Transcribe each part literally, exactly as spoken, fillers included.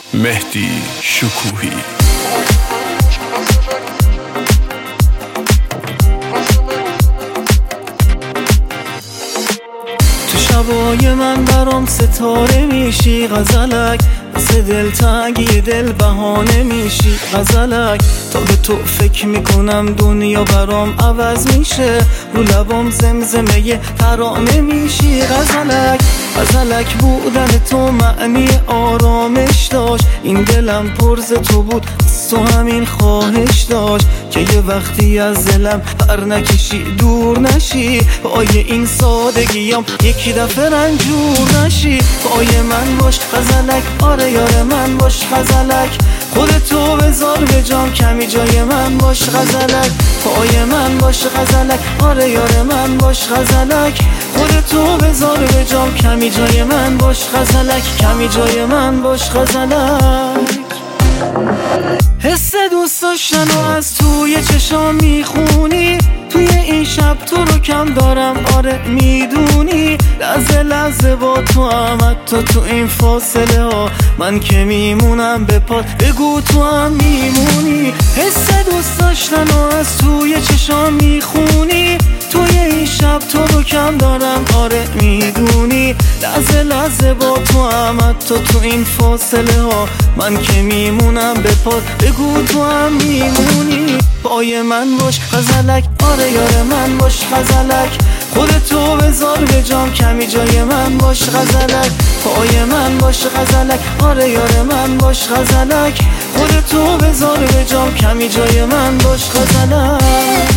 مهدی شکوهی. تو شبای من برام ستاره میشی غزلک، مثل دلتنگی دل بهانه میشی غزلک. تا به تو فکر میکنم دنیا برام عوض میشه، رو لبام زمزمه ترانه میشی غزلک. غزلک بودن تو معنی آرامش داشت، این دلم پرز تو بود تو همین خواهش داشت که یه وقتی از دلم پر نکشی دور نشی، پای این سادگیام یکی دفعه رنجور نشی. پای من باش غزلک، آره یار من باش غزلک، خودتو بذار به جام کمی جای من باش غزلک. پای من باش غزلک، آره یار من باش غزلک، خودتو بذار به جام کمی جای من باش غزلک، کمی جای من باش غزلک. حس دوست داشتن و از توی چشام میخونی، توی این شب تو رو کم دارم آره میدونی، لحظه لحظه با تو هم حتی تو این فاصله ها من که میمونم به پات، بگو تو هم میمونی. حس دوست داشتن و از توی چشام میخونی، توی این شب تو رو کم دارم آره میدونی، لحظه لحظه با تو هم حتی تو این فاصله ها من که میمونم به پات، بگو تو هم میمونی. پای من باش غزلک، آره یار من باش غزلک، خودتو بذار به جام کمی جای من باش غزلک. پای من باش غزلک، آره یار من باش غزلک، خودتو بذار به جام کمی جای من باش غزلک.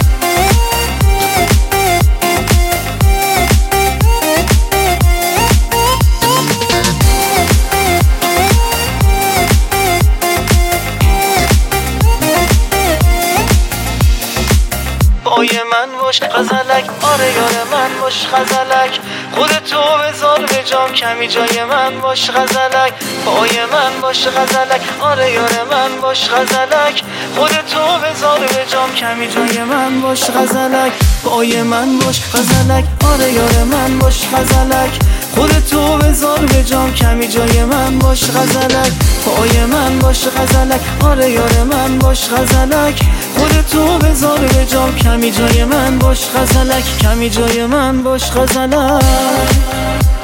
پای من باش غزلک، آره یار من باش غزلک، خودتو بذار به جام کمی جای من باش غزلک. پای من باش غزلک، آره یار من باش غزلک، خودتو بذار به جام کمی جای من باش غزلک. پای من باش غزلک، آره یار من باش غزلک، خودتو بذار به جام کمی جای من باش غزلک. پای من باش غزلک، آره یار من باش غزلک، خودتو بذار به جام کمی جای من باش غزلک، کمی جای من باش غزلک.